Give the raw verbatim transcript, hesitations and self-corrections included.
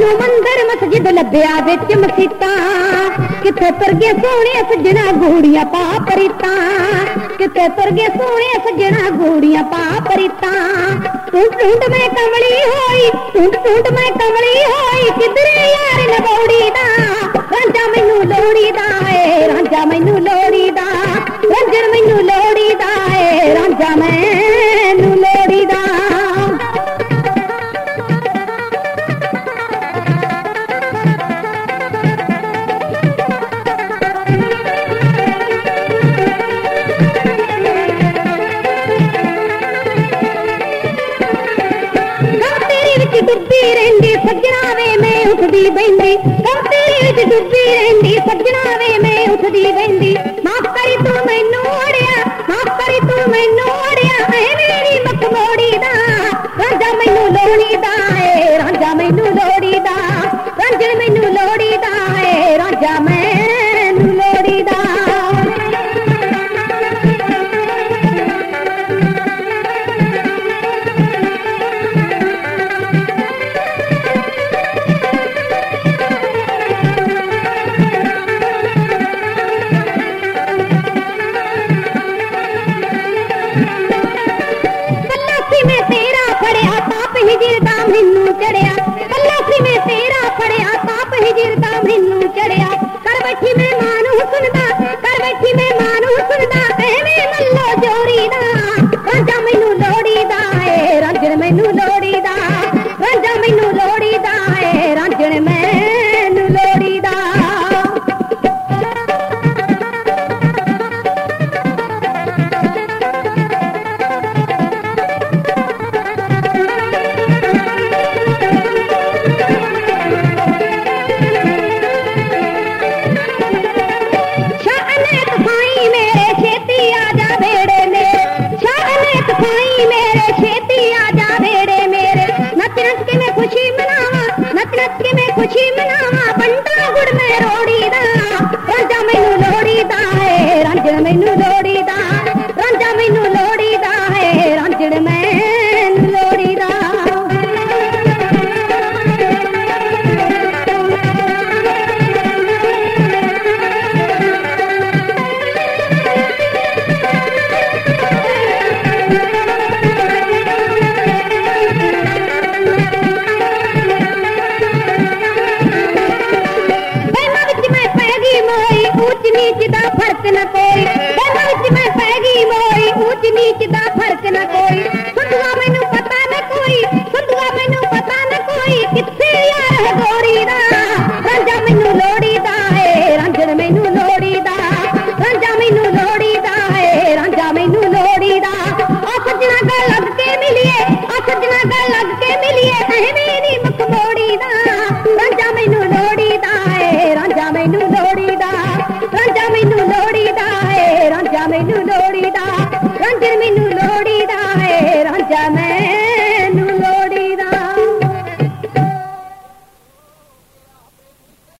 मैनू मंदिर मस्जिद लभ्या विच मसीतां, किथे तुर गए सोहणे सजना गूड़ियां पा परीतां, किथे तुर गए सोहणे सजना गूड़ियां पा परीतां। टूट टूट मैं कमली होई, टूट टूट मैं कमली होई, किधरे यार नबौड़ी दा रांझा मैनू लोड़ी दा ए, रांझा मैनू लोड़ी दा, रंजन मैनू लोड़ी दा ए, रांझा मैनू लोड़ी दा। डुब्बी रहिंदी सजना वे मैं उठदी बहिंदी, कब तेरे विच डुब्बी रहिंदी सजना वे मैं उठदी बहिंदी। माफ करी तू मैनू अड़िया, माफ करी तू मैनू अड़िया, ऐ मेरी मख मोड़ी दा रांझा मैनू लोड़ी दा ए, रांझा मैनू लोड़ी दा, रंजन मैनू लोड़ी दा ए, रांझा मैनू लोड़ी दा। हिजरदा मैनू चढ़िया, पल्लासी में तेरा फड़िया, पाप हिजरदा मैनू चढ़िया। कर बैठी मैं मानू सुनदा, कर बैठी मैं मानू सुनदा, एवें मल्लो जोड़ी दा रांझा मैनू लोड़ी दा ए, रांझण मैनू लोड़ी दा, रांझा मैनू लोड़ी दा ए, रांझण मैनू लोड़ी दा। खुशी मनावा बंदा गुड़ में रोड़ी दा रांझा मैनू लोड़ी दा है, रांझण मैनू लोड़ी दा, रांझा मैनू लोड़ी दा है, रांझण मैनू लोड़ी दा। नीच दा फर्क न कोई, दोनों विच मैं पै गई मोई, ऊंच नीच दा फर्क न कोई। संधुआ मैनू पता न कोई, संधुआ मैनू पता न कोई, किथे यार है गोरी दा रांझा मैनू लोड़ी दा ए, रांझण मैनू लोड़ी दा, रांझा मैनू लोड़ी दा ए, रांझा मैनू लोड़ी दा। आ सजना गल लग के मिलिए, आ सजना गल लग के मिलिए, ऐ मेरी मख मोड़ी दा रांझा मैनू लोड़ी दा ए, रांझा मैनू लोड़ी दा, रांझा मैनू लोड़ी दा ए, रांझा मैनू लोड़ी